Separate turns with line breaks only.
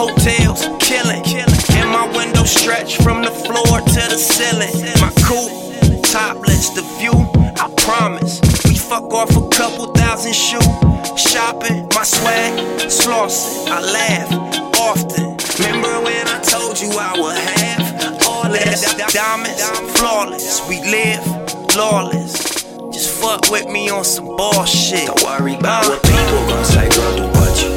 hotels, killing. And my window stretch from the floor to the ceiling. My coupe, topless, the view, I promise. We fuck off a couple thousand shoe. Shopping, my swag, flossing. I laugh often. Remember when I told you I would have all that? Diamonds, flawless. We live lawless. Just fuck with me on some bullshit.
Don't worry about what people gon' say, girl, do what you